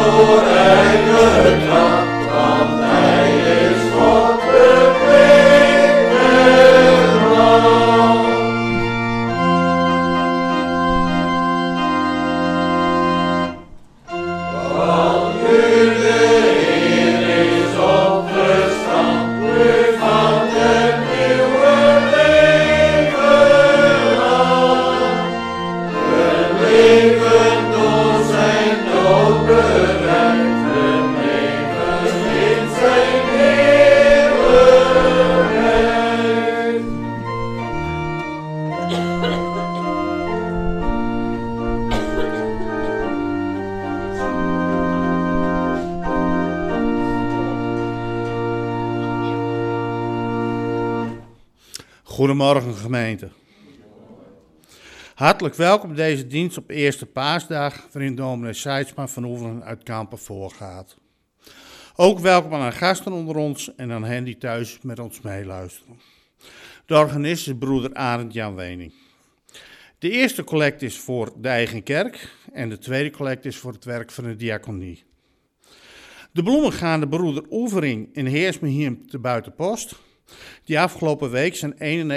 Goedemorgen gemeente. Hartelijk welkom bij deze dienst op Eerste Paasdag, waarin dominee Seidsma van Oeveren uit Kampen voorgaat. Ook welkom aan gasten onder ons en aan hen die thuis met ons meeluisteren. De organist is broeder Arend Jan Wening. De eerste collect is voor de eigen kerk en de tweede collect is voor het werk van de diaconie. De bloemen gaan de broeder Oevering in Heersmehiem te Buitenpost, die afgelopen week zijn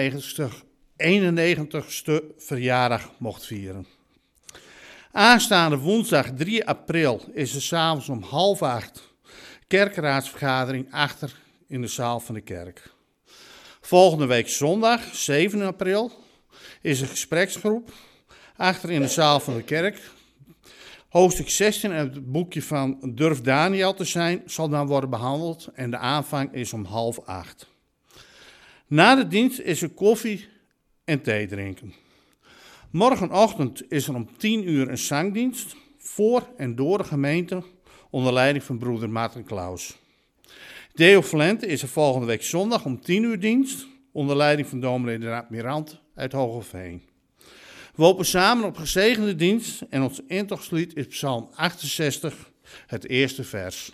91ste verjaardag mocht vieren. Aanstaande woensdag 3 april is er 's avonds om 7:30 kerkraadsvergadering achter in de zaal van de kerk. Volgende week zondag 7 april is een gespreksgroep achter in de zaal van de kerk. Hoofdstuk 16 uit het boekje van Durf Daniel te zijn zal dan worden behandeld en de aanvang is om 7:30. Na de dienst is er koffie en thee drinken. Morgenochtend is er om 10 uur een zangdienst voor en door de gemeente onder leiding van broeder Maarten Klaus. Deo Valente is er volgende week zondag om 10 uur dienst onder leiding van dominee de Admirant uit Hogeveen. We hopen samen op gezegende dienst en ons intochtslied is Psalm 68, het eerste vers.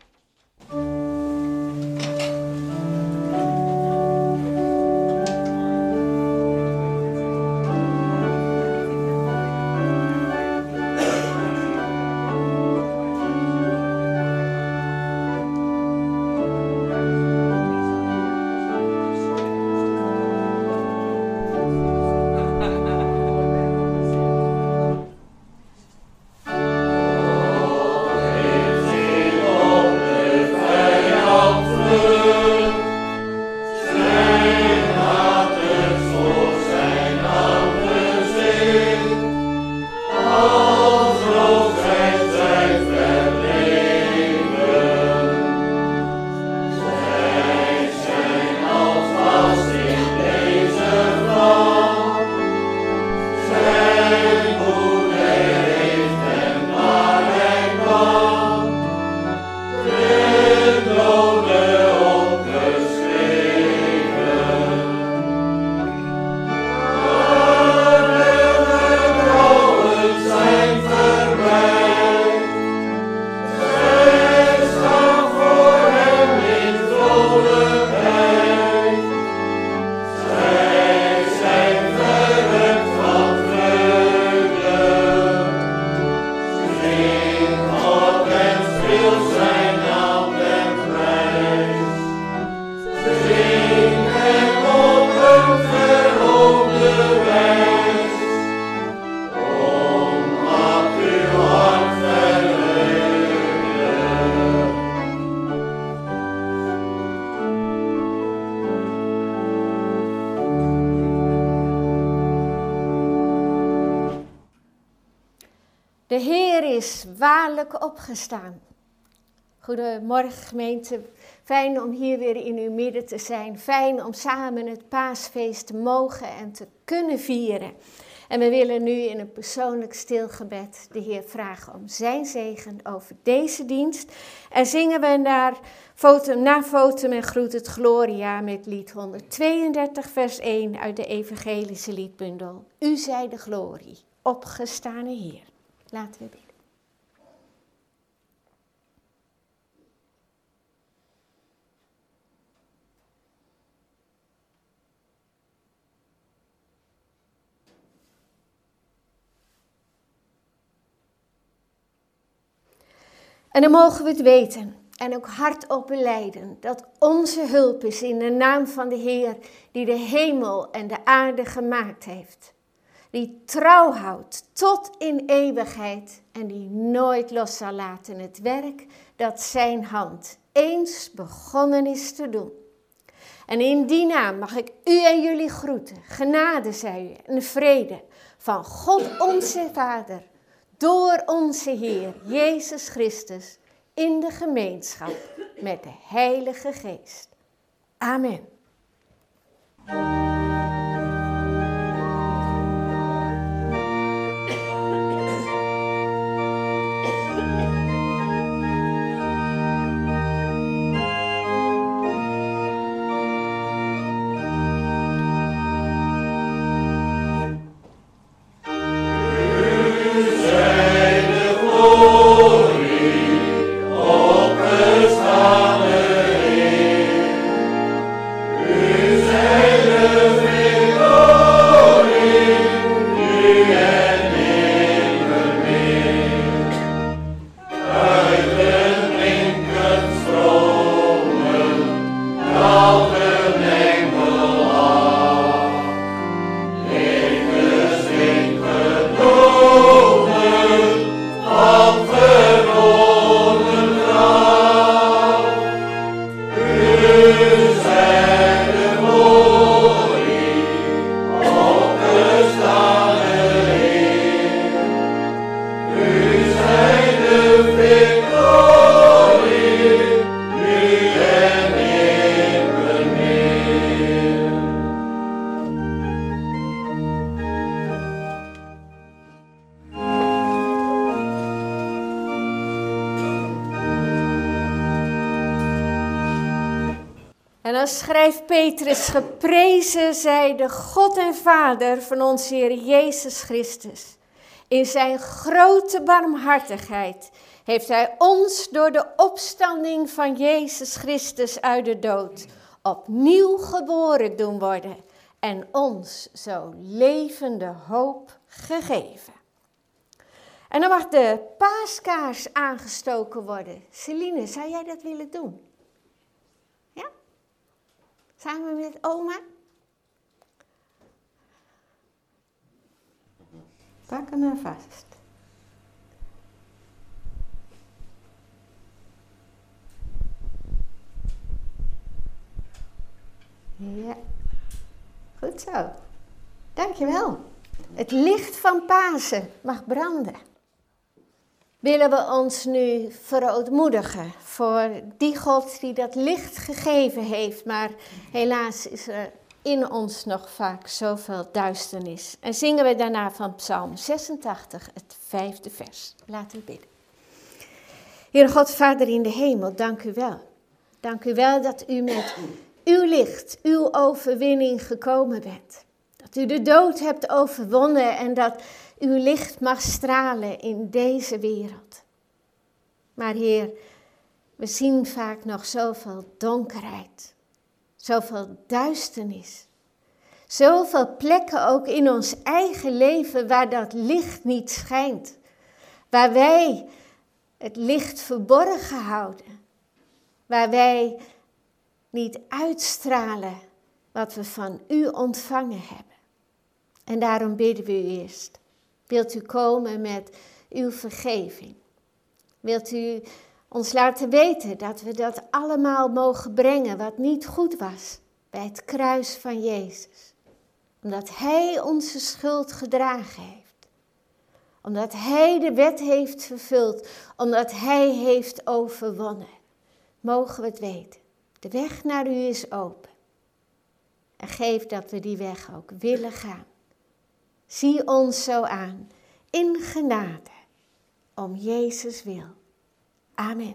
De Heer is waarlijk opgestaan. Goedemorgen gemeente, fijn om hier weer in uw midden te zijn. Fijn om samen het paasfeest te mogen en te kunnen vieren. En we willen nu in een persoonlijk stilgebed de Heer vragen om zijn zegen over deze dienst. En zingen we na Fotum en groet het Gloria met lied 132 vers 1 uit de evangelische liedbundel. U zij de glorie, opgestane Heer. Laten we bidden. En dan mogen we het weten en ook hardop belijden dat onze hulp is in de naam van de Heer die de hemel en de aarde gemaakt heeft. Die trouw houdt tot in eeuwigheid en die nooit los zal laten het werk dat zijn hand eens begonnen is te doen. En in die naam mag ik u en jullie groeten. Genade zij u en vrede van God onze Vader, door onze Heer Jezus Christus, in de gemeenschap met de Heilige Geest. Amen. En dan schrijft Petrus, geprezen zij de God en Vader van onze Heer Jezus Christus. In zijn grote barmhartigheid heeft hij ons door de opstanding van Jezus Christus uit de dood opnieuw geboren doen worden en ons zo levende hoop gegeven. En dan mag de paaskaars aangestoken worden. Celine, zou jij dat willen doen? Ja? Samen met oma? Pak hem maar vast. Ja, goed zo. Dankjewel. Het licht van Pasen mag branden. Willen we ons nu verootmoedigen voor die God die dat licht gegeven heeft, maar helaas is er in ons nog vaak zoveel duisternis. En zingen we daarna van Psalm 86, het 5e vers. Laten we bidden. Heer God, Vader in de hemel, dank u wel. Dank u wel dat u met uw licht, uw overwinning gekomen bent. Dat u de dood hebt overwonnen en dat uw licht mag stralen in deze wereld. Maar Heer, we zien vaak nog zoveel donkerheid, zoveel duisternis. Zoveel plekken ook in ons eigen leven waar dat licht niet schijnt. Waar wij het licht verborgen houden. Waar wij niet uitstralen wat we van u ontvangen hebben. En daarom bidden we u eerst. Wilt u komen met uw vergeving? Wilt u ons laten weten dat we dat allemaal mogen brengen wat niet goed was bij het kruis van Jezus? Omdat hij onze schuld gedragen heeft. Omdat hij de wet heeft vervuld. Omdat hij heeft overwonnen. Mogen we het weten. De weg naar u is open. En geef dat we die weg ook willen gaan. Zie ons zo aan, in genade, om Jezus wil. Amen.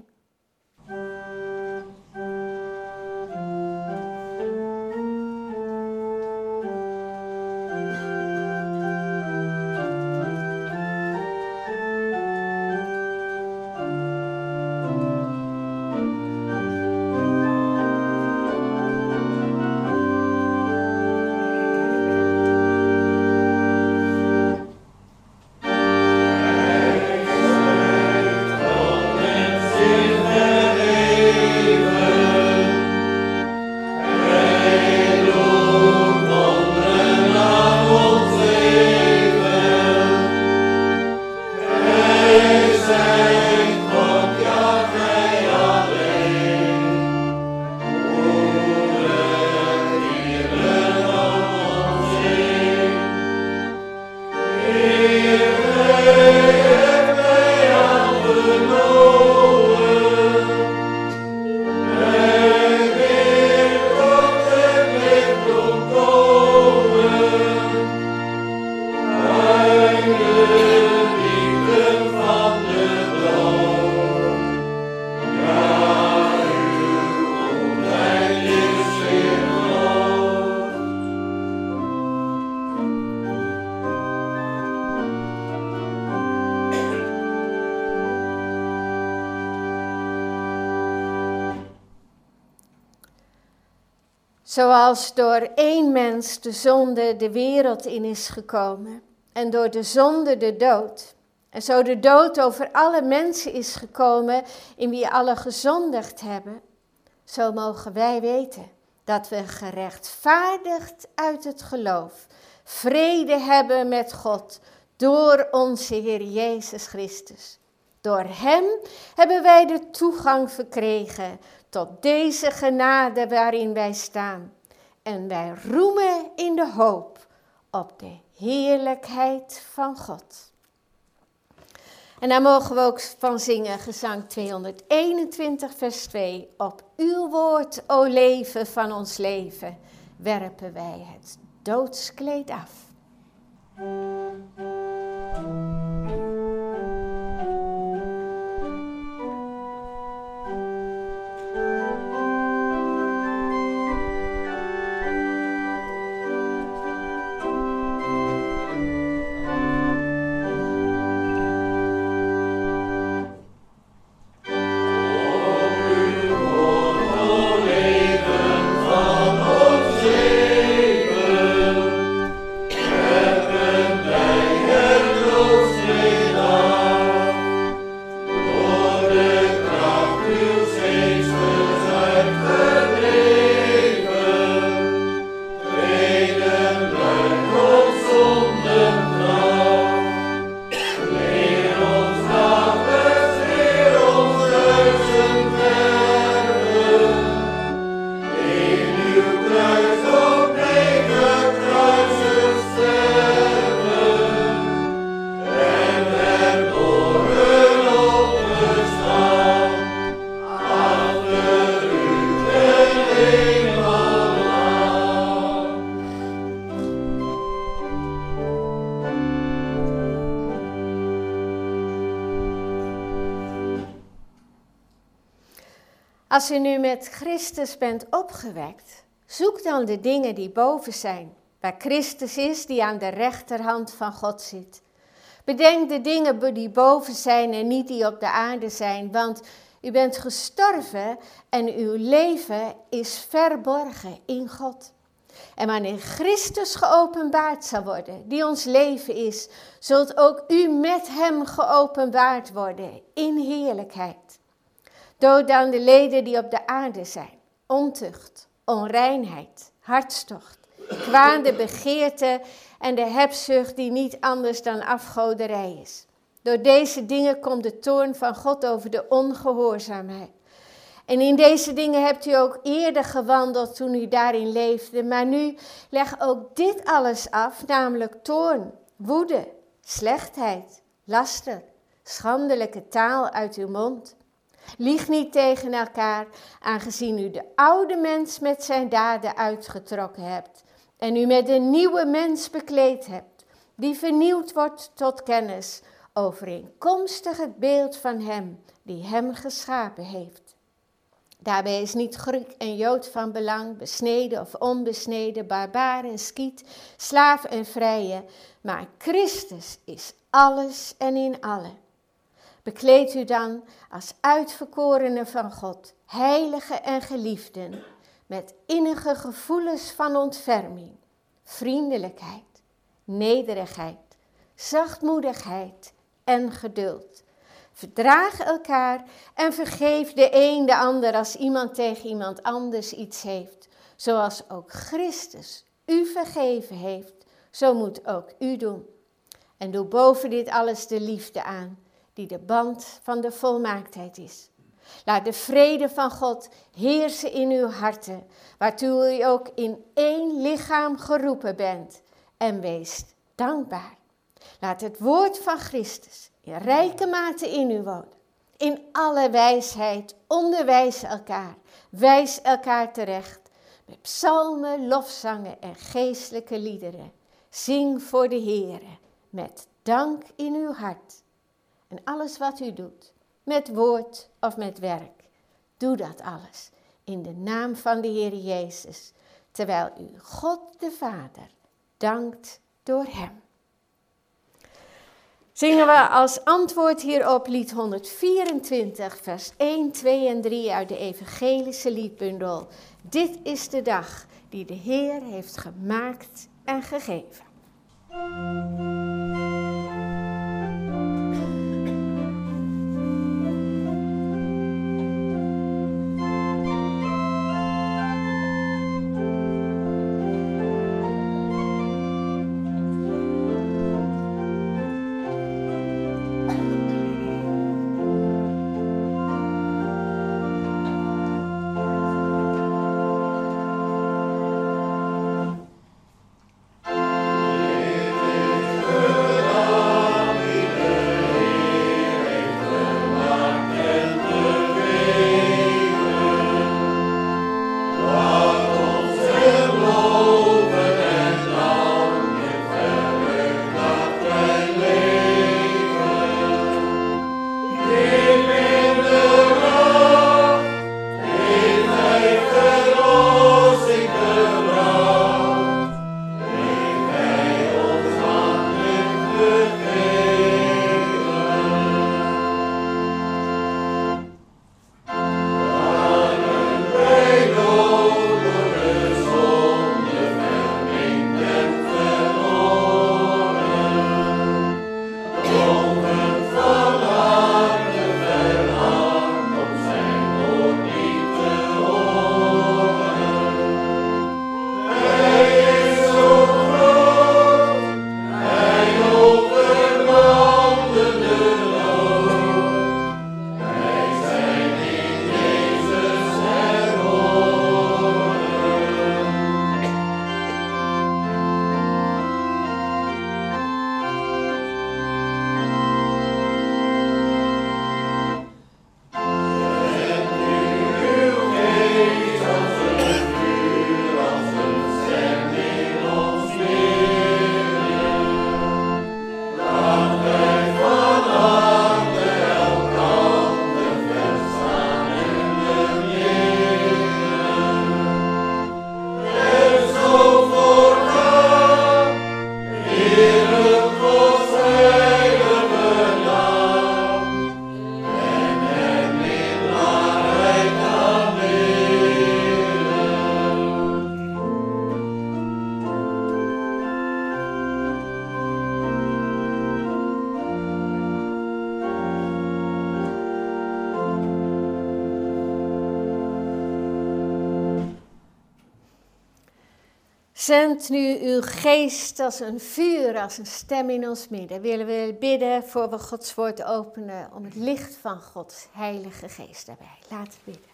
Zoals door één mens de zonde de wereld in is gekomen en door de zonde de dood. En zo de dood over alle mensen is gekomen in wie alle gezondigd hebben. Zo mogen wij weten dat we gerechtvaardigd uit het geloof vrede hebben met God door onze Heer Jezus Christus. Door Hem hebben wij de toegang verkregen tot deze genade waarin wij staan. En wij roemen in de hoop op de heerlijkheid van God. En daar mogen we ook van zingen, gezang 221 vers 2. Op uw woord, o leven van ons leven, werpen wij het doodskleed af. Als u nu met Christus bent opgewekt, zoek dan de dingen die boven zijn, waar Christus is die aan de rechterhand van God zit. Bedenk de dingen die boven zijn en niet die op de aarde zijn, want u bent gestorven en uw leven is verborgen in God. En wanneer Christus geopenbaard zal worden, die ons leven is, zult ook u met hem geopenbaard worden in heerlijkheid. Dood dan de leden die op de aarde zijn, ontucht, onreinheid, hartstocht, kwade begeerte en de hebzucht die niet anders dan afgoderij is. Door deze dingen komt de toorn van God over de ongehoorzaamheid. En in deze dingen hebt u ook eerder gewandeld toen u daarin leefde, maar nu leg ook dit alles af, namelijk toorn, woede, slechtheid, laster, schandelijke taal uit uw mond. Lieg niet tegen elkaar, aangezien u de oude mens met zijn daden uitgetrokken hebt en u met een nieuwe mens bekleed hebt, die vernieuwd wordt tot kennis, overeenkomstig het beeld van hem die hem geschapen heeft. Daarbij is niet Griek en Jood van belang, besneden of onbesneden, barbaar en Skiet, slaaf en vrije, maar Christus is alles en in allen. Bekleed u dan als uitverkorenen van God, heiligen en geliefden, met innige gevoelens van ontferming, vriendelijkheid, nederigheid, zachtmoedigheid en geduld. Verdraag elkaar en vergeef de een de ander als iemand tegen iemand anders iets heeft. Zoals ook Christus u vergeven heeft, zo moet ook u doen. En doe boven dit alles de liefde aan, die de band van de volmaaktheid is. Laat de vrede van God heersen in uw harten, waartoe u ook in één lichaam geroepen bent. En wees dankbaar. Laat het woord van Christus in rijke mate in u wonen. In alle wijsheid onderwijs elkaar, wijs elkaar terecht. Met psalmen, lofzangen en geestelijke liederen. Zing voor de Heere, met dank in uw hart. En alles wat u doet, met woord of met werk, doe dat alles in de naam van de Heer Jezus, terwijl u God de Vader dankt door hem. Zingen we als antwoord hierop lied 124, vers 1, 2 en 3 uit de evangelische liedbundel. Dit is de dag die de Heer heeft gemaakt en gegeven. Zend nu uw geest als een vuur, als een stem in ons midden. Willen we bidden voor we Gods woord openen om het licht van Gods heilige geest daarbij. Laten we bidden.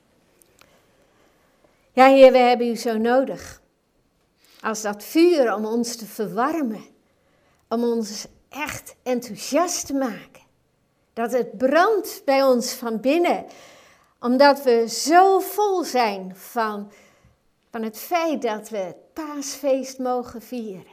Ja, Heer, we hebben u zo nodig. Als dat vuur om ons te verwarmen. Om ons echt enthousiast te maken. Dat het brandt bij ons van binnen. Omdat we zo vol zijn van het feit dat we het paasfeest mogen vieren.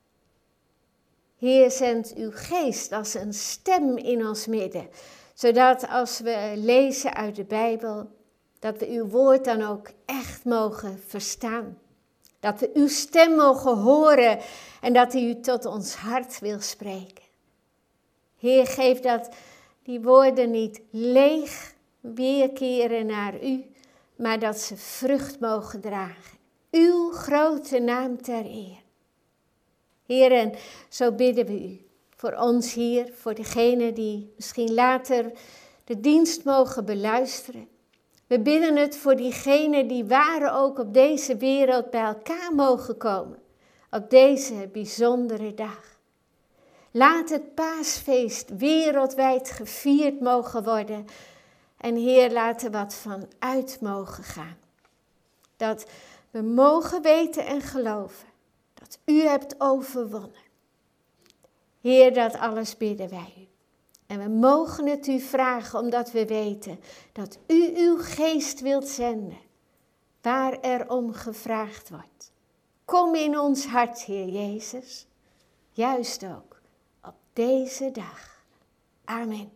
Heer, zend uw geest als een stem in ons midden. Zodat als we lezen uit de Bijbel, dat we uw woord dan ook echt mogen verstaan. Dat we uw stem mogen horen en dat u tot ons hart wil spreken. Heer, geef dat die woorden niet leeg weerkeren naar u, maar dat ze vrucht mogen dragen. Uw grote naam ter eer. Heer, en zo bidden we u voor ons hier, voor degenen die misschien later de dienst mogen beluisteren. We bidden het voor diegenen die waren ook op deze wereld bij elkaar mogen komen. Op deze bijzondere dag. Laat het paasfeest wereldwijd gevierd mogen worden. En Heer, laat er wat van uit mogen gaan. Dat we mogen weten en geloven dat u hebt overwonnen. Heer, dat alles bidden wij u. En we mogen het u vragen omdat we weten dat u uw geest wilt zenden. Waar er om gevraagd wordt. Kom in ons hart, Heer Jezus. Juist ook op deze dag. Amen.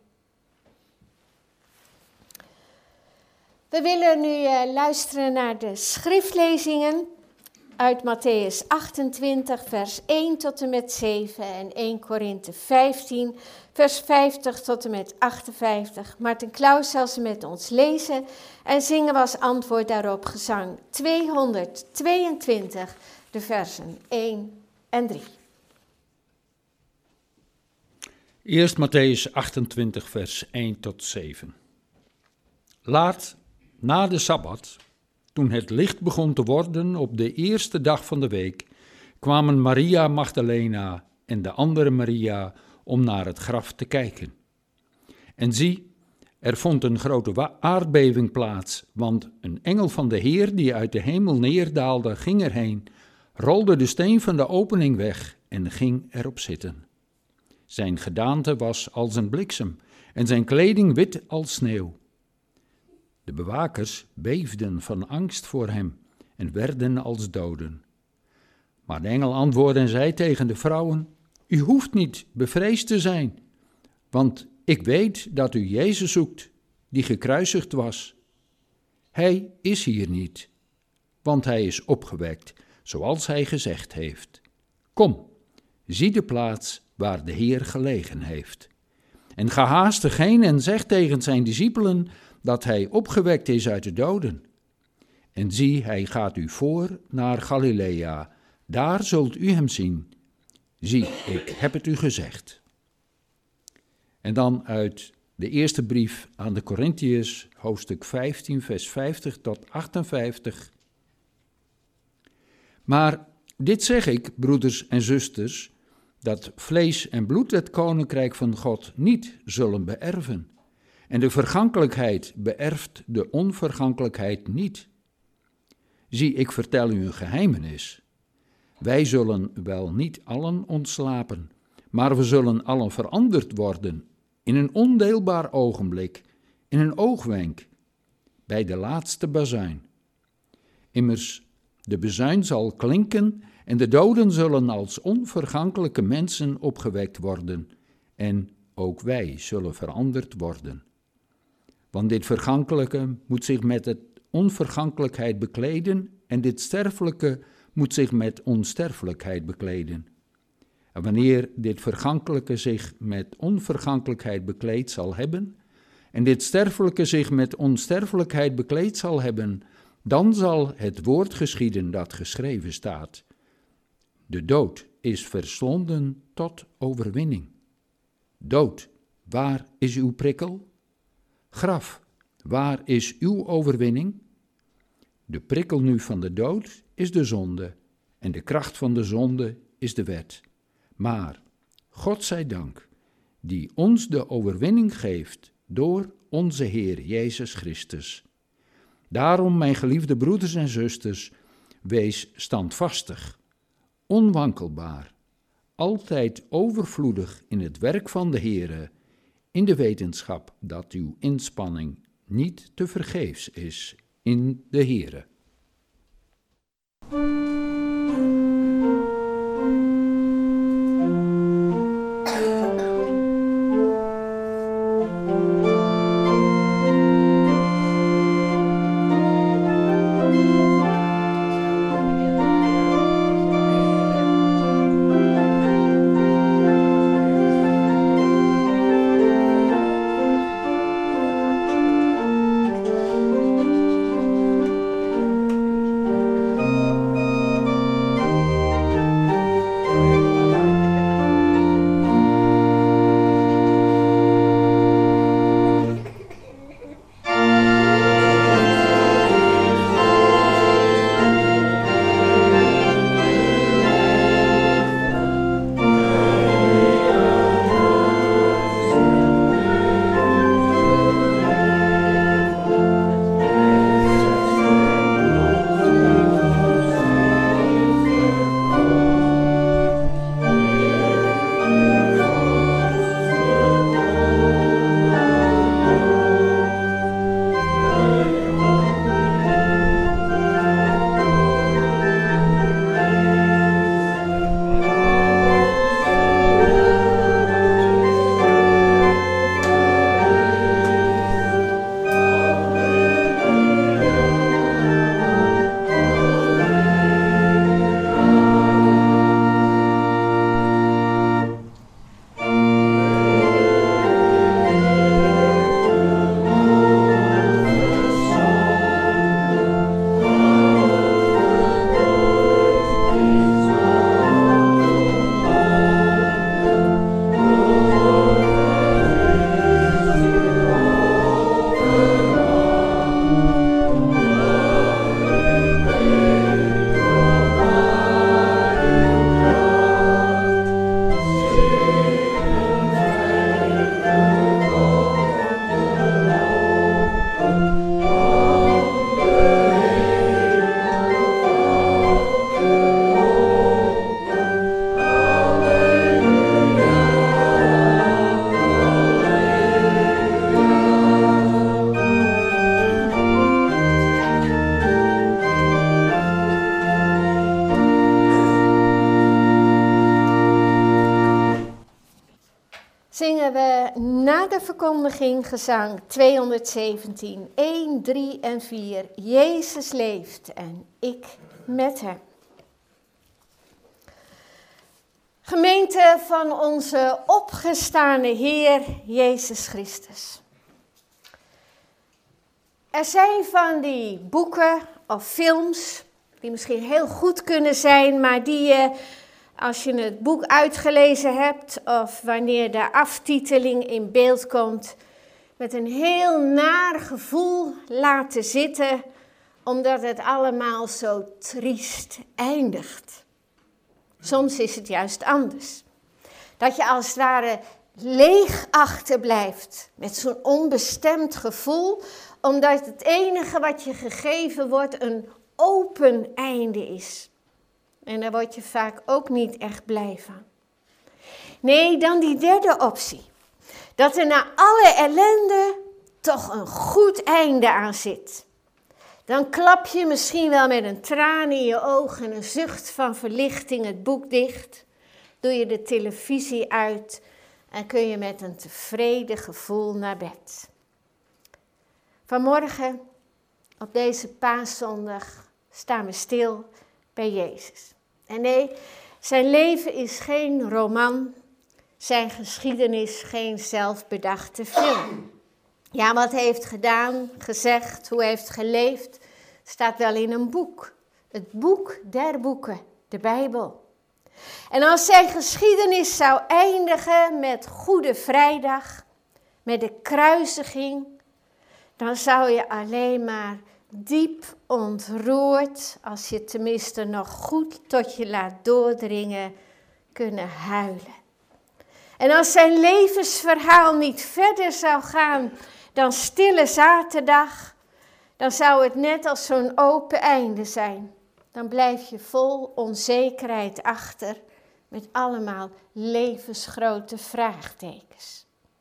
We willen nu luisteren naar de schriftlezingen uit Matthäus 28, vers 1 tot en met 7 en 1 Korinthe 15, vers 50 tot en met 58. Maarten Klaus zal ze met ons lezen en zingen we als antwoord daarop gezang 222, de versen 1 en 3. Eerst Matthäus 28, vers 1 tot 7. Laat na de Sabbat, toen het licht begon te worden op de eerste dag van de week, kwamen Maria Magdalena en de andere Maria om naar het graf te kijken. En zie, er vond een grote aardbeving plaats, want een engel van de Heer die uit de hemel neerdaalde, ging erheen, rolde de steen van de opening weg en ging erop zitten. Zijn gedaante was als een bliksem en zijn kleding wit als sneeuw. De bewakers beefden van angst voor hem en werden als doden. Maar de engel antwoordde en zei tegen de vrouwen: U hoeft niet bevreesd te zijn, want ik weet dat u Jezus zoekt, die gekruisigd was. Hij is hier niet, want hij is opgewekt, zoals hij gezegd heeft. Kom, zie de plaats waar de Heer gelegen heeft. En ga haastig heen en zeg tegen zijn discipelen dat hij opgewekt is uit de doden. En zie, hij gaat u voor naar Galilea, daar zult u hem zien. Zie, ik heb het u gezegd. En dan uit de eerste brief aan de Korintiërs, hoofdstuk 15, vers 50 tot 58. Maar dit zeg ik, broeders en zusters, dat vlees en bloed het koninkrijk van God niet zullen beërven. En de vergankelijkheid beërft de onvergankelijkheid niet. Zie, ik vertel u een geheimenis. Wij zullen wel niet allen ontslapen, maar we zullen allen veranderd worden, in een ondeelbaar ogenblik, in een oogwenk, bij de laatste bazuin. Immers, de bazuin zal klinken en de doden zullen als onvergankelijke mensen opgewekt worden, en ook wij zullen veranderd worden. Want dit vergankelijke moet zich met het onvergankelijkheid bekleden en dit sterfelijke moet zich met onsterfelijkheid bekleden. En wanneer dit vergankelijke zich met onvergankelijkheid bekleed zal hebben en dit sterfelijke zich met onsterfelijkheid bekleed zal hebben, dan zal het woord geschieden dat geschreven staat. De dood is verslonden tot overwinning. Dood, waar is uw prikkel? Graf, waar is uw overwinning? De prikkel nu van de dood is de zonde en de kracht van de zonde is de wet. Maar, God zij dank, die ons de overwinning geeft door onze Heer Jezus Christus. Daarom, mijn geliefde broeders en zusters, wees standvastig, onwankelbaar, altijd overvloedig in het werk van de Heere, in de wetenschap dat uw inspanning niet te vergeefs is in de Heere. zingen we na de verkondiging gezang 217, 1, 3 en 4. Jezus leeft en ik met hem. Gemeente van onze opgestane Heer Jezus Christus. Er zijn van die boeken of films die misschien heel goed kunnen zijn, maar die je, als je het boek uitgelezen hebt of wanneer de aftiteling in beeld komt, met een heel naar gevoel laten zitten, omdat het allemaal zo triest eindigt. Soms is het juist anders. Dat je als het ware leeg achterblijft met zo'n onbestemd gevoel, omdat het enige wat je gegeven wordt een open einde is. En daar word je vaak ook niet echt blij van. Nee, dan die derde optie. Dat er na alle ellende toch een goed einde aan zit. Dan klap je misschien wel met een traan in je ogen en een zucht van verlichting het boek dicht. Doe je de televisie uit en kun je met een tevreden gevoel naar bed. Vanmorgen, op deze paaszondag, staan we stil bij Jezus. En nee, zijn leven is geen roman, zijn geschiedenis geen zelfbedachte film. Ja, wat hij heeft gedaan, gezegd, hoe hij heeft geleefd, staat wel in een boek. Het boek der boeken, de Bijbel. En als zijn geschiedenis zou eindigen met Goede Vrijdag, met de kruisiging, dan zou je alleen maar diep ontroerd, als je tenminste nog goed tot je laat doordringen, kunnen huilen. En als zijn levensverhaal niet verder zou gaan dan Stille Zaterdag, dan zou het net als zo'n open einde zijn. Dan blijf je vol onzekerheid achter met allemaal levensgrote vraagtekens.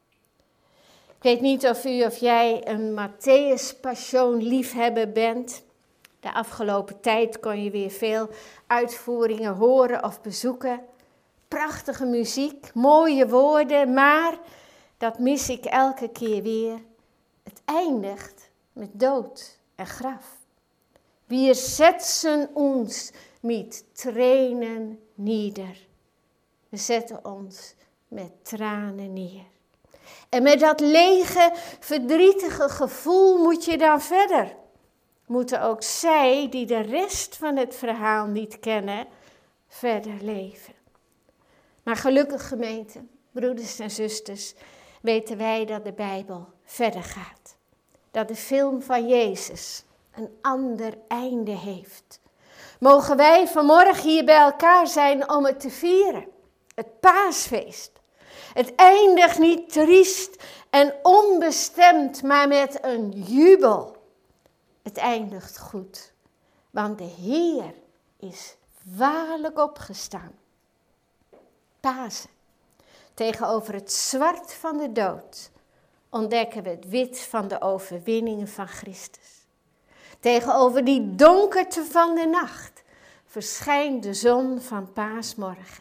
Ik weet niet of u of jij een Matthäus-passion liefhebber bent. De afgelopen tijd kon je weer veel uitvoeringen horen of bezoeken. Prachtige muziek, mooie woorden, maar dat mis ik elke keer weer. Het eindigt met dood en graf. Wir setzen ons met Tränen nieder. We zetten ons met tranen neer. En met dat lege, verdrietige gevoel moet je dan verder. Moeten ook zij, die de rest van het verhaal niet kennen, verder leven. Maar gelukkig gemeente, broeders en zusters, weten wij dat de Bijbel verder gaat. Dat de film van Jezus een ander einde heeft. Mogen wij vanmorgen hier bij elkaar zijn om het te vieren. Het paasfeest. Het eindigt niet triest en onbestemd, maar met een jubel. Het eindigt goed, want de Heer is waarlijk opgestaan. Pasen. Tegenover het zwart van de dood ontdekken we het wit van de overwinningen van Christus. Tegenover die donkerte van de nacht verschijnt de zon van paasmorgen.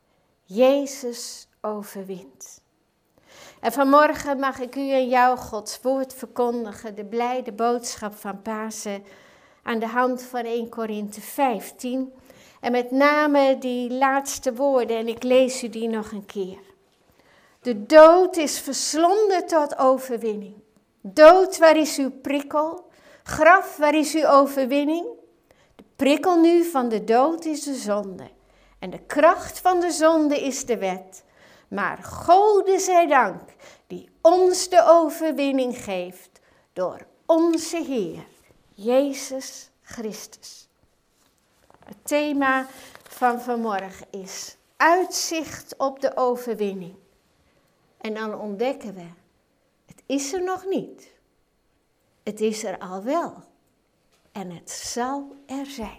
Jezus overwint. En vanmorgen mag ik u en jou Gods woord verkondigen, de blijde boodschap van Pasen, aan de hand van 1 Korinthe 15. En met name die laatste woorden, en ik lees u die nog een keer. De dood is verslonden tot overwinning. Dood, waar is uw prikkel? Graf, waar is uw overwinning? De prikkel nu van de dood is de zonde. En de kracht van de zonde is de wet. Maar Gode zij dank, die ons de overwinning geeft door onze Heer, Jezus Christus. Het thema van vanmorgen is uitzicht op de overwinning. En dan ontdekken we, het is er nog niet. Het is er al wel. En het zal er zijn.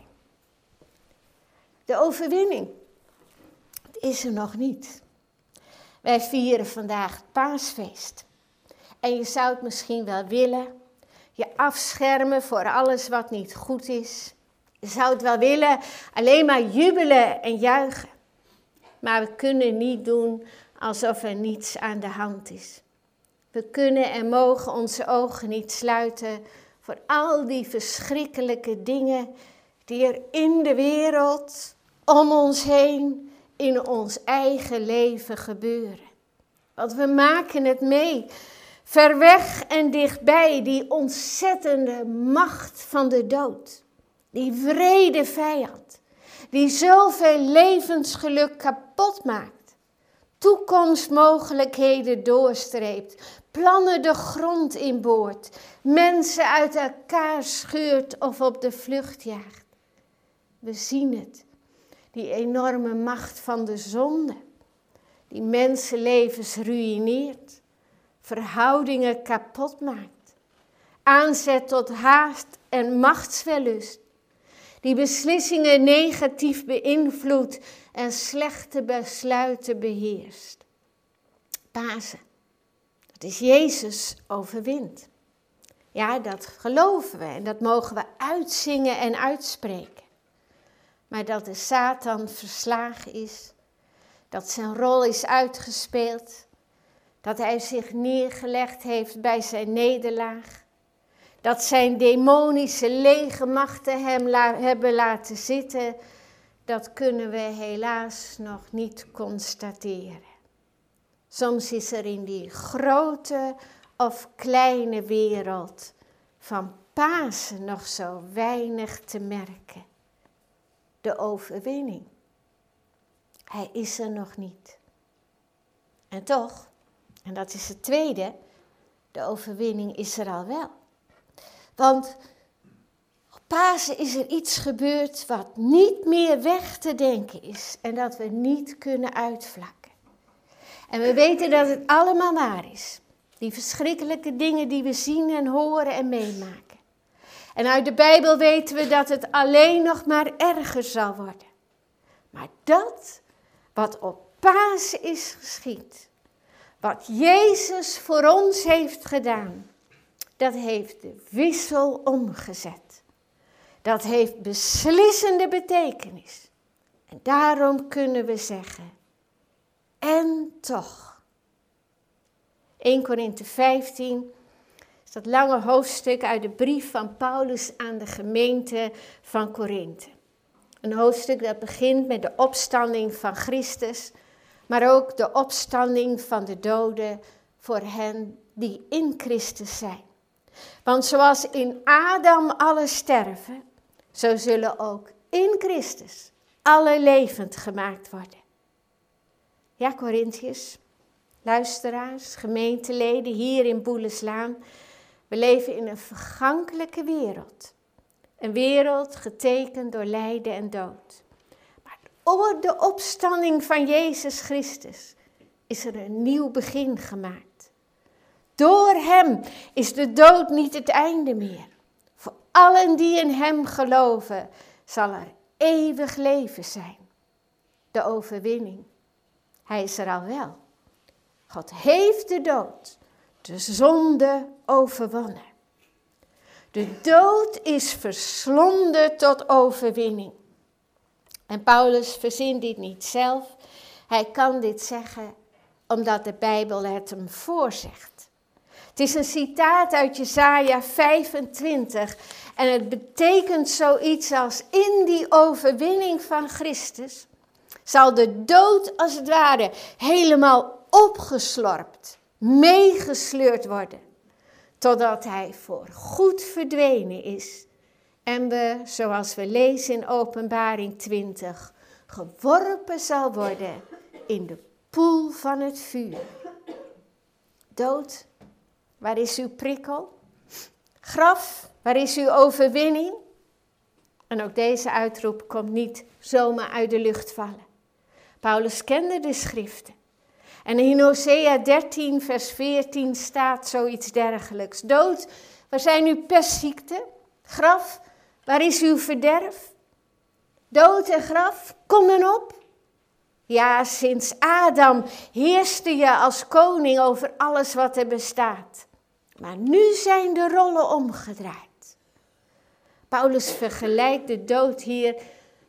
De overwinning, het is er nog niet. Wij vieren vandaag het paasfeest. En je zou het misschien wel willen, je afschermen voor alles wat niet goed is. Je zou het wel willen, alleen maar jubelen en juichen. Maar we kunnen niet doen alsof er niets aan de hand is. We kunnen en mogen onze ogen niet sluiten voor al die verschrikkelijke dingen die er in de wereld, om ons heen, in ons eigen leven gebeuren. Want we maken het mee, ver weg en dichtbij, die ontzettende macht van de dood. Die wrede vijand, die zoveel levensgeluk kapot maakt. Toekomstmogelijkheden doorstreept, plannen de grond inboort, mensen uit elkaar scheurt of op de vlucht jaagt. We zien het, die enorme macht van de zonde, die mensenlevens ruïneert, verhoudingen kapot maakt, aanzet tot haat en machtswellust, die beslissingen negatief beïnvloedt en slechte besluiten beheerst. Pasen, dat is Jezus overwint. Ja, dat geloven we en dat mogen we uitzingen en uitspreken. Maar dat de Satan verslagen is, dat zijn rol is uitgespeeld, dat hij zich neergelegd heeft bij zijn nederlaag, dat zijn demonische legermachten hem hebben laten zitten, dat kunnen we helaas nog niet constateren. Soms is er in die grote of kleine wereld van Pasen nog zo weinig te merken. De overwinning. Hij is er nog niet. En toch, en dat is het tweede, de overwinning is er al wel. Want op Pasen is er iets gebeurd wat niet meer weg te denken is en dat we niet kunnen uitvlakken. En we weten dat het allemaal waar is. Die verschrikkelijke dingen die we zien en horen en meemaken. En uit de Bijbel weten we dat het alleen nog maar erger zal worden. Maar dat wat op Pasen is geschied, wat Jezus voor ons heeft gedaan, dat heeft de wissel omgezet. Dat heeft beslissende betekenis. En daarom kunnen we zeggen, en toch. 1 Korinthe 15 is dat lange hoofdstuk uit de brief van Paulus aan de gemeente van Korinthe. Een hoofdstuk dat begint met de opstanding van Christus, maar ook de opstanding van de doden voor hen die in Christus zijn. Want zoals in Adam alle sterven, zo zullen ook in Christus alle levend gemaakt worden. Ja, Corinthiërs, luisteraars, gemeenteleden hier in Boeleslaan, we leven in een vergankelijke wereld. Een wereld getekend door lijden en dood. Maar door de opstanding van Jezus Christus is er een nieuw begin gemaakt. Door hem is de dood niet het einde meer. Voor allen die in hem geloven zal er eeuwig leven zijn. De overwinning. Hij is er al wel. God heeft de dood, de zonde overwonnen. De dood is verslonden tot overwinning. En Paulus verzint dit niet zelf. Hij kan dit zeggen omdat de Bijbel het hem voorzegt. Het is een citaat uit Jesaja 25 en het betekent zoiets als in die overwinning van Christus zal de dood als het ware helemaal opgeslorpt, meegesleurd worden, totdat hij voor goed verdwenen is en we, zoals we lezen in Openbaring 20, geworpen zal worden in de poel van het vuur. Dood, waar is uw prikkel? Graf, waar is uw overwinning? En ook deze uitroep komt niet zomaar uit de lucht vallen. Paulus kende de schriften. En in Hosea 13 vers 14 staat zoiets dergelijks. Dood, waar zijn uw pestziekten? Graf, waar is uw verderf? Dood en graf, kom dan op. Ja, sinds Adam heerste je als koning over alles wat er bestaat. Maar nu zijn de rollen omgedraaid. Paulus vergelijkt de dood hier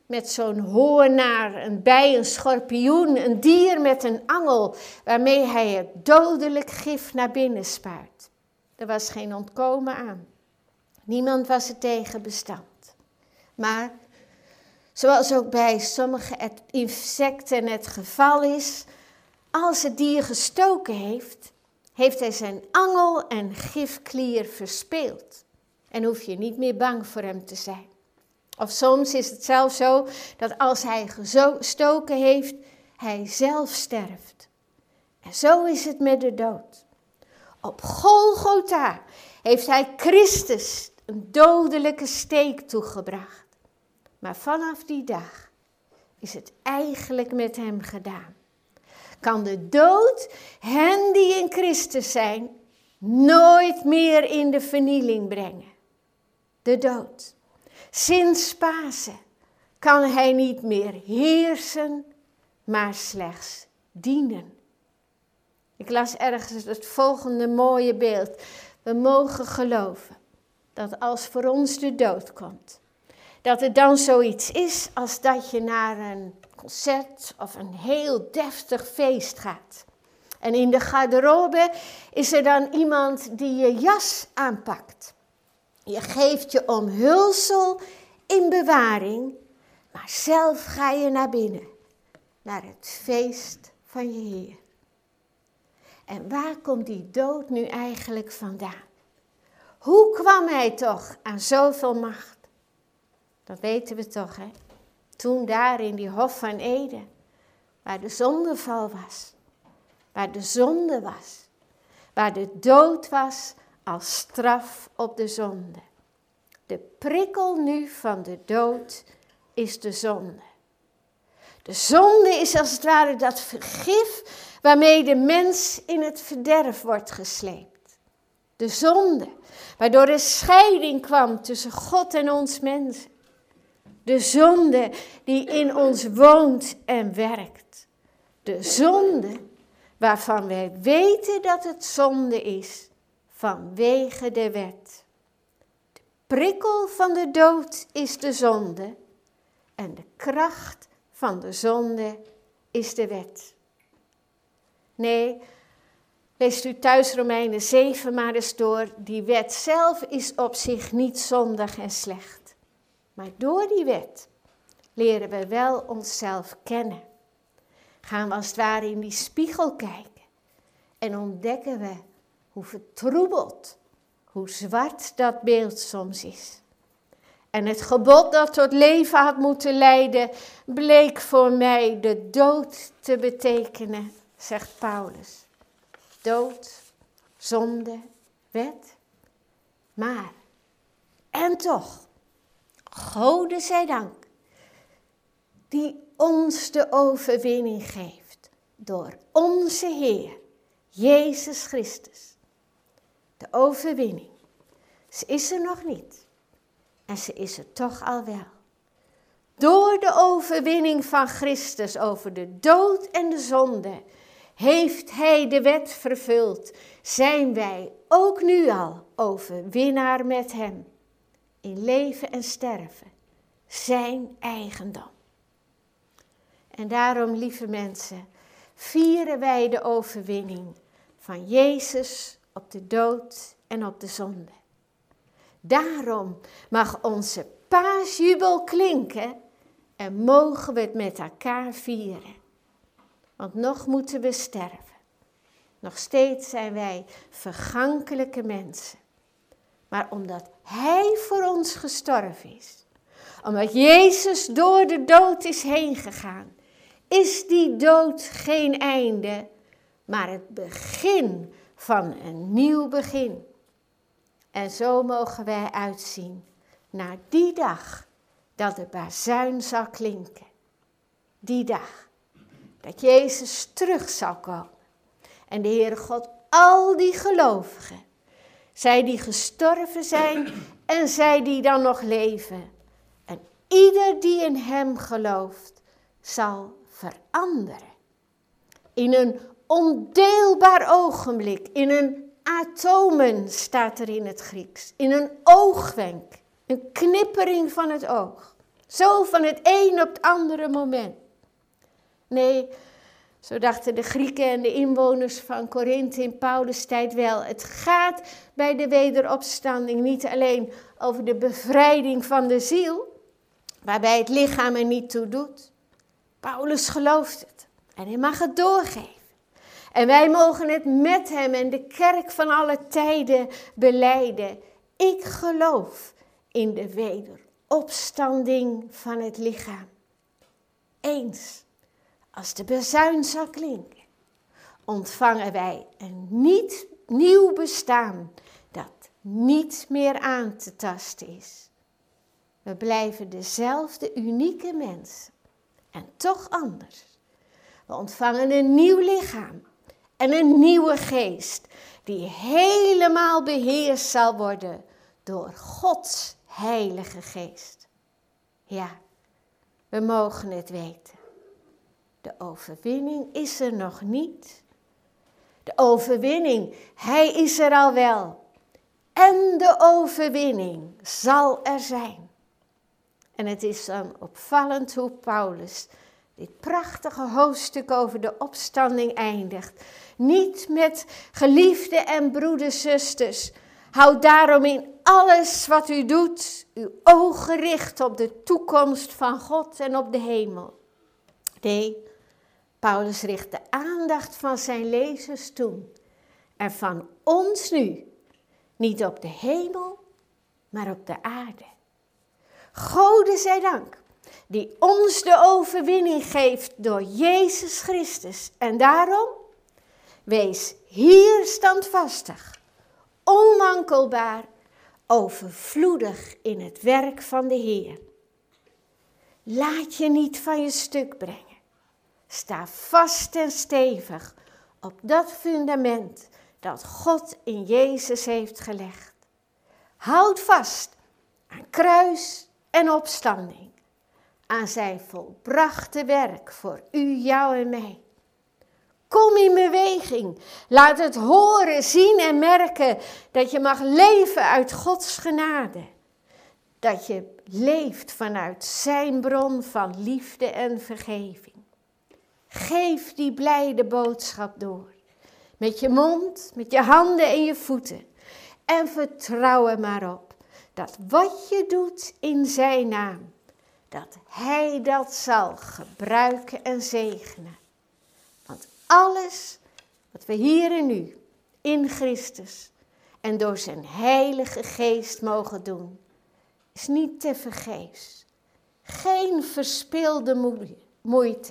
met zo'n hoornaar, een bij, een schorpioen, een dier met een angel, waarmee hij het dodelijk gif naar binnen spuit. Er was geen ontkomen aan. Niemand was er tegen bestand. Maar, zoals ook bij sommige insecten het geval is, als het dier gestoken heeft, heeft hij zijn angel en gifklier verspeeld. En hoef je niet meer bang voor hem te zijn. Of soms is het zelfs zo dat als hij gestoken heeft, hij zelf sterft. En zo is het met de dood. Op Golgotha heeft hij Christus een dodelijke steek toegebracht. Maar vanaf die dag is het eigenlijk met hem gedaan. Kan de dood hen die in Christus zijn nooit meer in de vernieling brengen. De dood. Sinds Pasen kan hij niet meer heersen, maar slechts dienen. Ik las ergens het volgende mooie beeld. We mogen geloven dat als voor ons de dood komt, dat het dan zoiets is als dat je naar een concert of een heel deftig feest gaat. En in de garderobe is er dan iemand die je jas aanpakt. Je geeft je omhulsel in bewaring, maar zelf ga je naar binnen, naar het feest van je Heer. En waar komt die dood nu eigenlijk vandaan? Hoe kwam hij toch aan zoveel macht? Dat weten we toch, hè? Toen daar in die Hof van Eden, waar de zondeval was, waar de zonde was, waar de dood was als straf op de zonde. De prikkel nu van de dood is de zonde. De zonde is als het ware dat vergif waarmee de mens in het verderf wordt gesleept. De zonde, waardoor er scheiding kwam tussen God en ons mensen. De zonde die in ons woont en werkt. De zonde waarvan wij weten dat het zonde is vanwege de wet. De prikkel van de dood is de zonde en de kracht van de zonde is de wet. Nee, leest u thuis Romeinen 7 maar eens door. Die wet zelf is op zich niet zondig en slecht. Maar door die wet leren we wel onszelf kennen. Gaan we als het ware in die spiegel kijken. En ontdekken we hoe vertroebeld, hoe zwart dat beeld soms is. En het gebod dat tot leven had moeten leiden, bleek voor mij de dood te betekenen, zegt Paulus. Dood, zonde, wet. Maar, en toch, Gode zij dank, die ons de overwinning geeft door onze Heer, Jezus Christus. De overwinning, ze is er nog niet. En ze is er toch al wel. Door de overwinning van Christus over de dood en de zonde heeft hij de wet vervuld. Zijn wij ook nu al overwinnaar met hem. In leven en sterven. Zijn eigendom. En daarom, lieve mensen, vieren wij de overwinning van Jezus op de dood en op de zonde. Daarom mag onze paasjubel klinken en mogen we het met elkaar vieren. Want nog moeten we sterven. Nog steeds zijn wij vergankelijke mensen. Maar omdat Hij voor ons gestorven is, omdat Jezus door de dood is heen gegaan, is die dood geen einde, maar het begin van een nieuw begin. En zo mogen wij uitzien naar die dag dat de bazuin zal klinken. Die dag dat Jezus terug zal komen. En de Heere God al die gelovigen, zij die gestorven zijn en zij die dan nog leven. En ieder die in hem gelooft, zal veranderen. In een ondeelbaar ogenblik, in een atomen staat er in het Grieks. In een oogwenk, een knippering van het oog. Zo van het een op het andere moment. Nee, zo dachten de Grieken en de inwoners van Korinthe in Paulus' tijd wel. Het gaat bij de wederopstanding niet alleen over de bevrijding van de ziel, waarbij het lichaam er niet toe doet. Paulus gelooft het en hij mag het doorgeven. En wij mogen het met hem en de kerk van alle tijden belijden. Ik geloof in de wederopstanding van het lichaam. Eens, als de bazuin zal klinken, ontvangen wij een niet nieuw bestaan dat niet meer aan te tasten is. We blijven dezelfde unieke mensen en toch anders. We ontvangen een nieuw lichaam en een nieuwe geest die helemaal beheerst zal worden door Gods Heilige Geest. Ja, we mogen het weten. De overwinning is er nog niet. De overwinning, hij is er al wel. En de overwinning zal er zijn. En het is dan opvallend hoe Paulus dit prachtige hoofdstuk over de opstanding eindigt. Niet met geliefde en broeders, zusters. Houd daarom in alles wat u doet, uw ogen gericht op de toekomst van God en op de hemel. Nee, Paulus richt de aandacht van zijn lezers toen en van ons nu, niet op de hemel, maar op de aarde. Gode zij dank, die ons de overwinning geeft door Jezus Christus. En daarom, wees hier standvastig, onwankelbaar, overvloedig in het werk van de Heer. Laat je niet van je stuk brengen. Sta vast en stevig op dat fundament dat God in Jezus heeft gelegd. Houd vast aan kruis en opstanding, aan zijn volbrachte werk voor u, jou en mij. Kom in beweging, laat het horen, zien en merken dat je mag leven uit Gods genade. Dat je leeft vanuit zijn bron van liefde en vergeving. Geef die blijde boodschap door. Met je mond, met je handen en je voeten. En vertrouw er maar op dat wat je doet in zijn naam, dat hij dat zal gebruiken en zegenen. Want alles wat we hier en nu in Christus en door zijn Heilige Geest mogen doen, is niet tevergeefs. Geen verspilde moeite.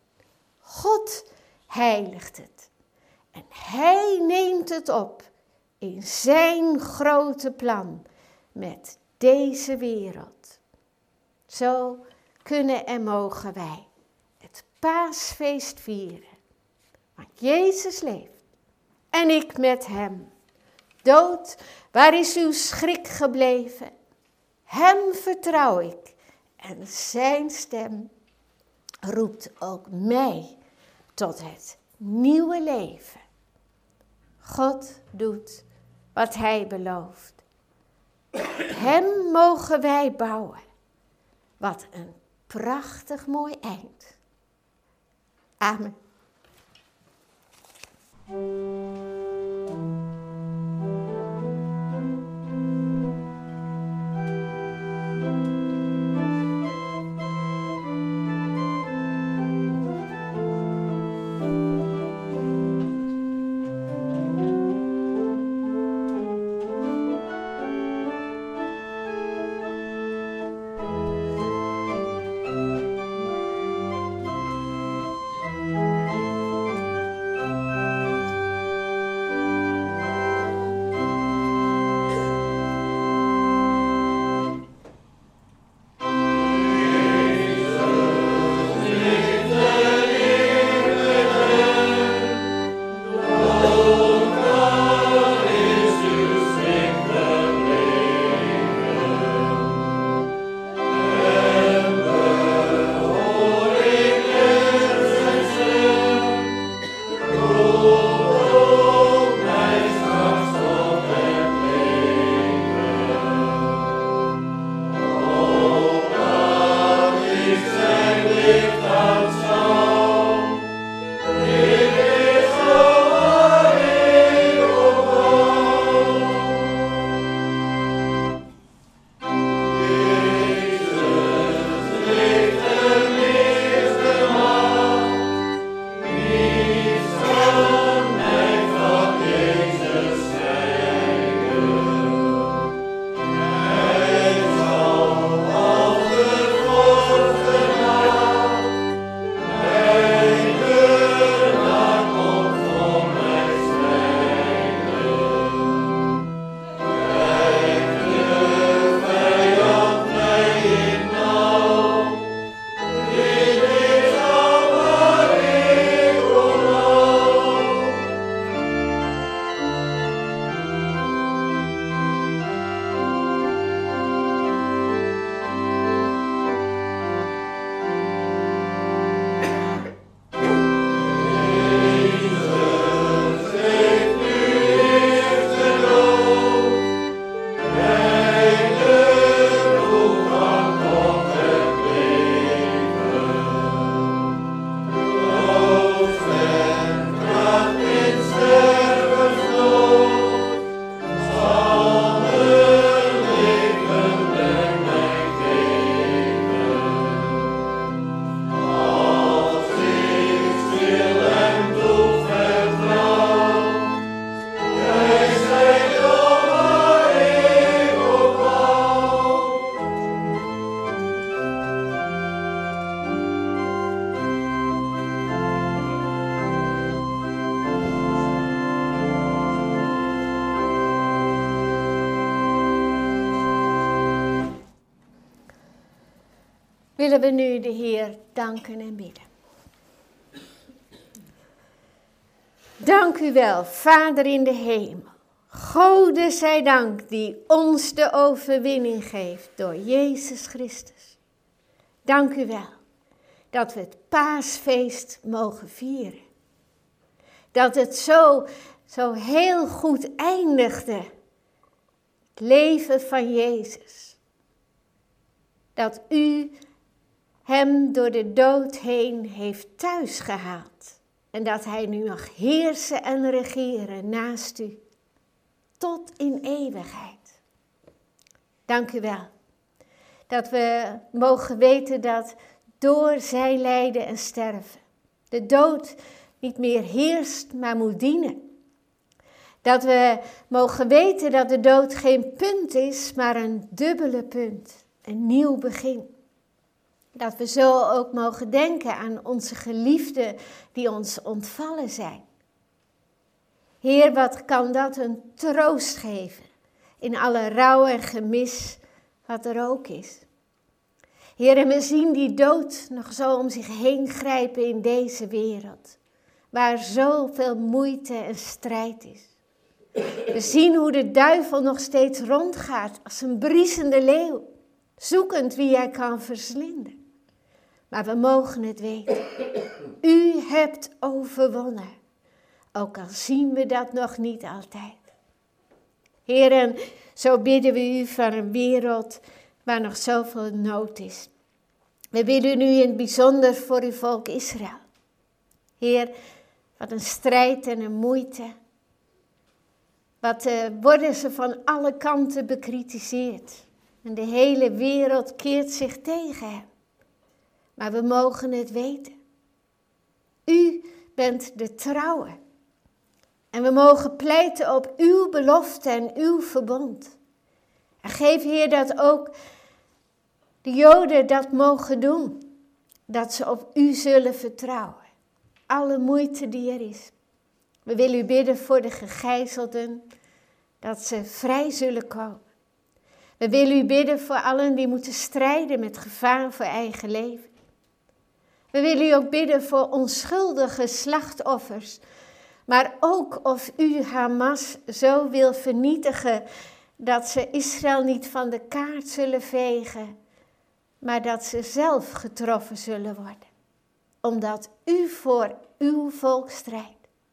God heiligt het. En hij neemt het op in zijn grote plan met deze wereld. Zo kunnen en mogen wij het paasfeest vieren. Want Jezus leeft en ik met hem. Dood, waar is uw schrik gebleven? Hem vertrouw ik en zijn stem roept ook mij tot het nieuwe leven. God doet wat hij belooft. Hem mogen wij bouwen. Wat een prachtig mooi eind. Amen. willen we nu de Heer danken en bidden. Dank u wel, Vader in de hemel. Gode zij dank die ons de overwinning geeft door Jezus Christus. Dank u wel dat we het paasfeest mogen vieren. Dat het zo heel goed eindigde. Het leven van Jezus. Dat u hem door de dood heen heeft thuisgehaald. En dat hij nu mag heersen en regeren naast u. Tot in eeuwigheid. Dank u wel. Dat we mogen weten dat door zijn lijden en sterven de dood niet meer heerst, maar moet dienen. Dat we mogen weten dat de dood geen punt is, maar een dubbele punt. Een nieuw begin. Dat we zo ook mogen denken aan onze geliefden die ons ontvallen zijn. Heer, wat kan dat een troost geven in alle rouw en gemis wat er ook is. Heer, en we zien die dood nog zo om zich heen grijpen in deze wereld, waar zoveel moeite en strijd is. We zien hoe de duivel nog steeds rondgaat als een briesende leeuw, zoekend wie hij kan verslinden. Maar we mogen het weten. U hebt overwonnen. Ook al zien we dat nog niet altijd. Heer, en zo bidden we u voor een wereld waar nog zoveel nood is. We bidden u in het bijzonder voor uw volk Israël. Heer, wat een strijd en een moeite. Wat worden ze van alle kanten bekritiseerd. En de hele wereld keert zich tegen hem. Maar we mogen het weten. U bent de trouwe. En we mogen pleiten op uw belofte en uw verbond. En geef, Heer, dat ook de Joden dat mogen doen. Dat ze op u zullen vertrouwen. Alle moeite die er is. We willen u bidden voor de gegijzelden. Dat ze vrij zullen komen. We willen u bidden voor allen die moeten strijden met gevaar voor eigen leven. We willen u ook bidden voor onschuldige slachtoffers. Maar ook of u Hamas zo wil vernietigen dat ze Israël niet van de kaart zullen vegen. Maar dat ze zelf getroffen zullen worden. Omdat u voor uw volk strijdt.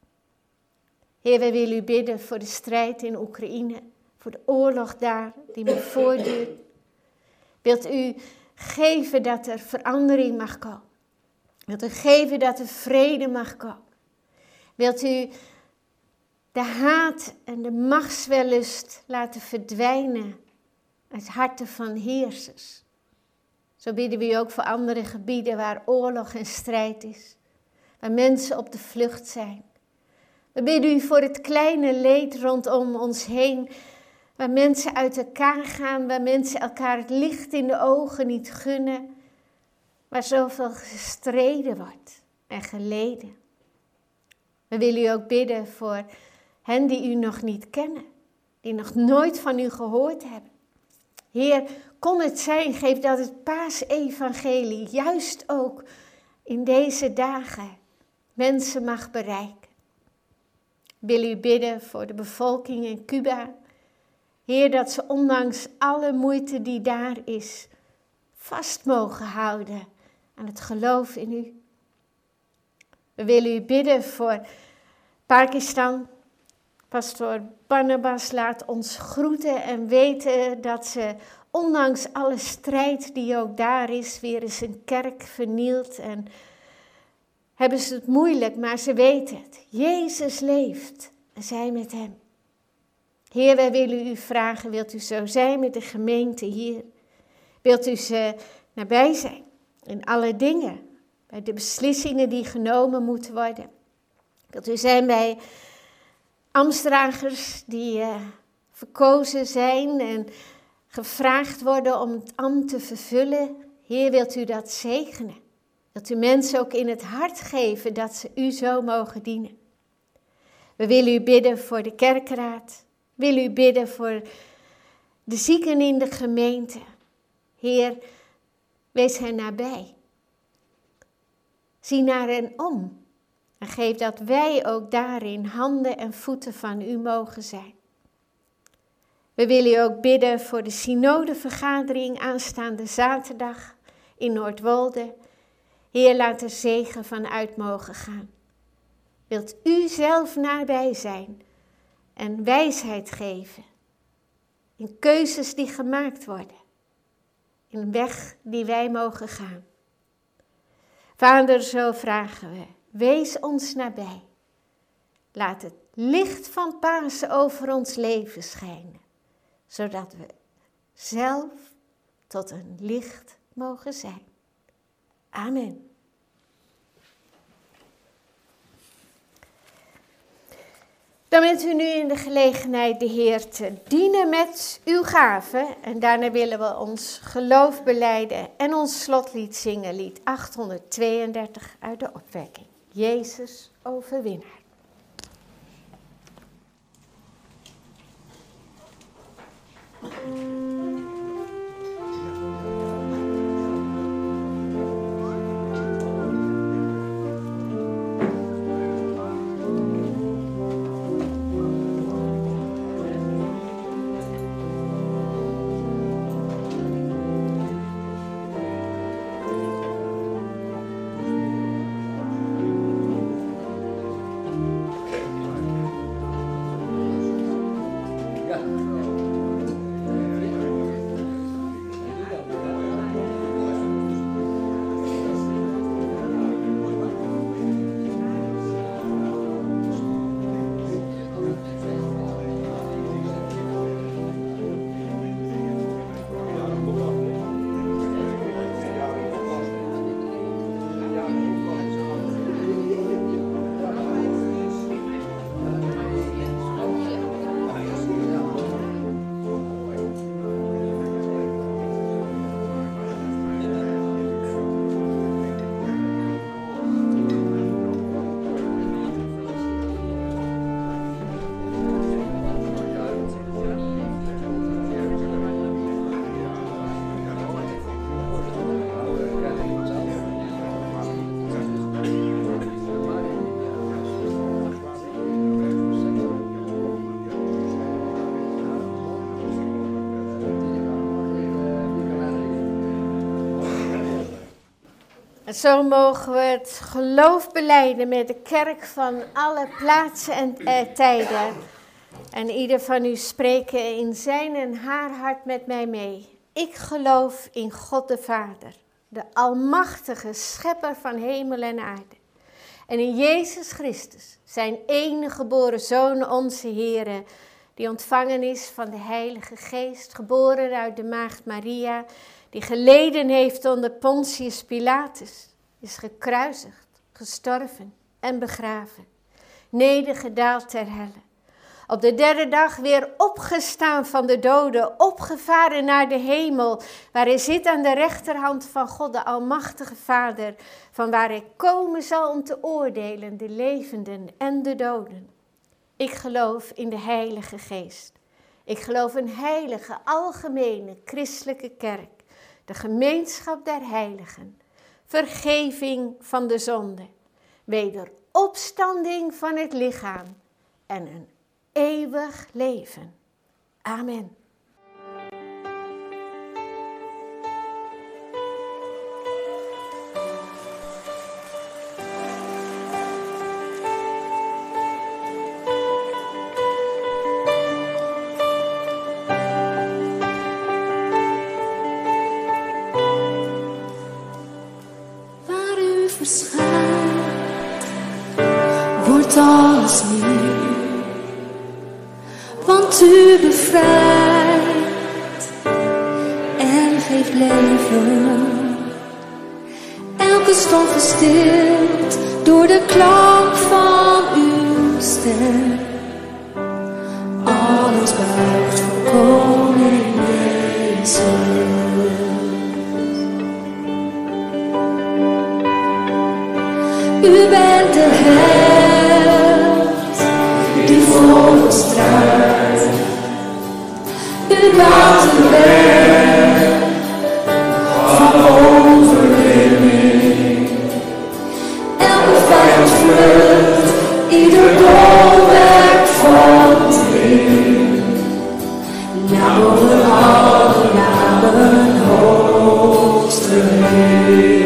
Heer, wij willen u bidden voor de strijd in Oekraïne. Voor de oorlog daar die nog voortduurt. Wilt u geven dat er verandering mag komen. Wilt u geven dat er vrede mag komen. Wilt u de haat en de machtswellust laten verdwijnen uit harten van heersers. Zo bidden we u ook voor andere gebieden waar oorlog en strijd is. Waar mensen op de vlucht zijn. We bidden u voor het kleine leed rondom ons heen. Waar mensen uit elkaar gaan, waar mensen elkaar het licht in de ogen niet gunnen. Waar zoveel gestreden wordt en geleden. We willen u ook bidden voor hen die u nog niet kennen. Die nog nooit van u gehoord hebben. Heer, kon het zijn, geef dat het paasevangelie juist ook in deze dagen mensen mag bereiken. Wil u bidden voor de bevolking in Cuba. Heer, dat ze ondanks alle moeite die daar is, vast mogen houden aan het geloof in u. We willen u bidden voor Pakistan. Pastoor Barnabas laat ons groeten en weten dat ze ondanks alle strijd die ook daar is, weer eens een kerk vernielt en hebben ze het moeilijk, maar ze weten het. Jezus leeft en zij met hem. Heer, wij willen u vragen, wilt u zo zijn met de gemeente hier? Wilt u ze nabij zijn in alle dingen, bij de beslissingen die genomen moeten worden? Wilt u zijn bij ambtsdragers die verkozen zijn en gevraagd worden om het ambt te vervullen? Heer, wilt u dat zegenen? Wilt u mensen ook in het hart geven dat ze u zo mogen dienen? We willen u bidden voor de kerkraad. We willen u bidden voor de zieken in de gemeente. Heer, Wees hen nabij. Zie naar hen om. En geef dat wij ook daarin handen en voeten van u mogen zijn. We willen u ook bidden voor de synodevergadering aanstaande zaterdag in Noordwolde. Heer, laat er zegen van uit mogen gaan. Wilt u zelf nabij zijn en wijsheid geven in keuzes die gemaakt worden, in een weg die wij mogen gaan. Vader, zo vragen we, wees ons nabij. Laat het licht van Pasen over ons leven schijnen, zodat we zelf tot een licht mogen zijn. Amen. Dan bent u nu in de gelegenheid de Heer te dienen met uw gaven. En daarna willen we ons geloof belijden en ons slotlied zingen, lied 832 uit de opwekking. Jezus overwinnaar. En zo mogen we het geloof belijden met de kerk van alle plaatsen en tijden. En ieder van u spreken in zijn en haar hart met mij mee. Ik geloof in God de Vader, de almachtige schepper van hemel en aarde. En in Jezus Christus, zijn enige geboren Zoon, onze Heere, die ontvangen is van de Heilige Geest, geboren uit de maagd Maria, die geleden heeft onder Pontius Pilatus, is gekruisigd, gestorven en begraven, nedergedaald ter helle. Op de derde dag weer opgestaan van de doden, opgevaren naar de hemel, waar hij zit aan de rechterhand van God, de almachtige Vader, van waar hij komen zal om te oordelen, de levenden en de doden. Ik geloof in de Heilige Geest. Ik geloof in heilige, algemene, christelijke kerk, de gemeenschap der heiligen, vergeving van de zonde, wederopstanding van het lichaam en een eeuwig leven. Amen. Waar u verschijnt, wordt alles nieuw. Want u bevrijdt en geeft leven. Elke storm gestilt door de klank van uw stem. Alles buigt voor koning Jezus. U bent de held die voor ons strijdt. U bouwt een weg van ieder bolwerk van Heer, naam boven alle namen hoogste Heer.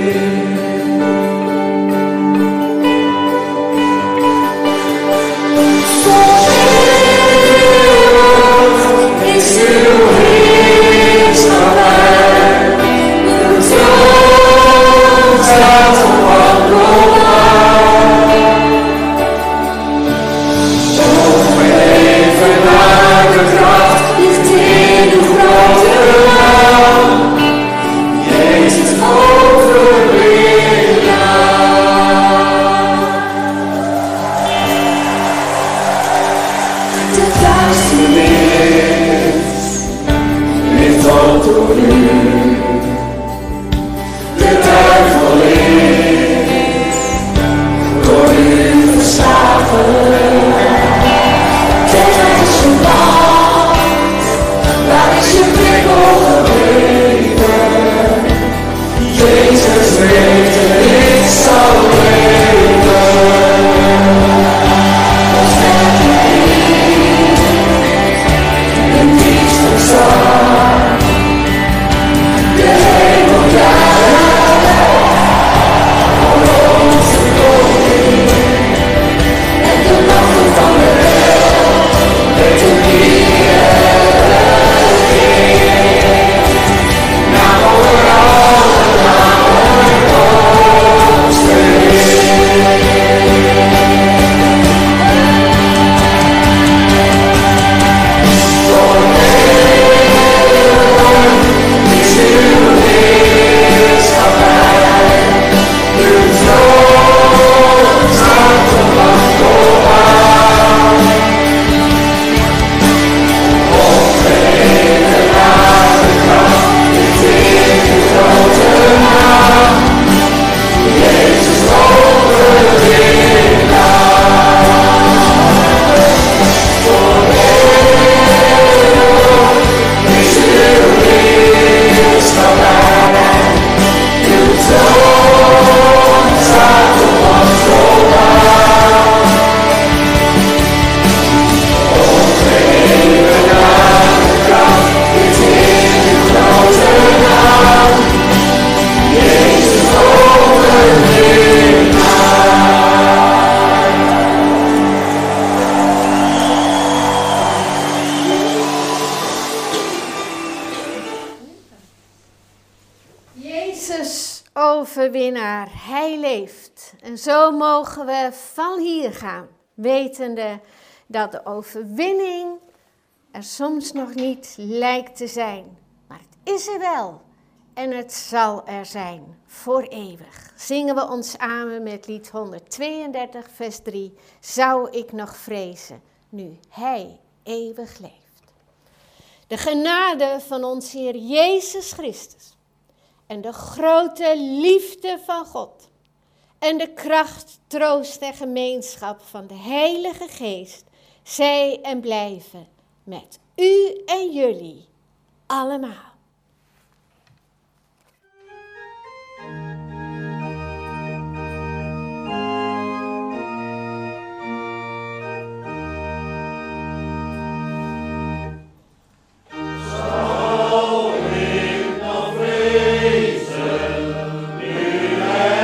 Overwinnaar, hij leeft. En zo mogen we van hier gaan, wetende dat de overwinning er soms nog niet lijkt te zijn. Maar het is er wel en het zal er zijn voor eeuwig. Zingen we ons aan met lied 132 vers 3. Zou ik nog vrezen, nu hij eeuwig leeft. De genade van ons Heer Jezus Christus en de grote liefde van God en de kracht, troost en gemeenschap van de Heilige Geest, zij en blijven met u en jullie allemaal.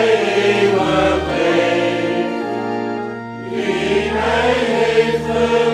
Hij heeft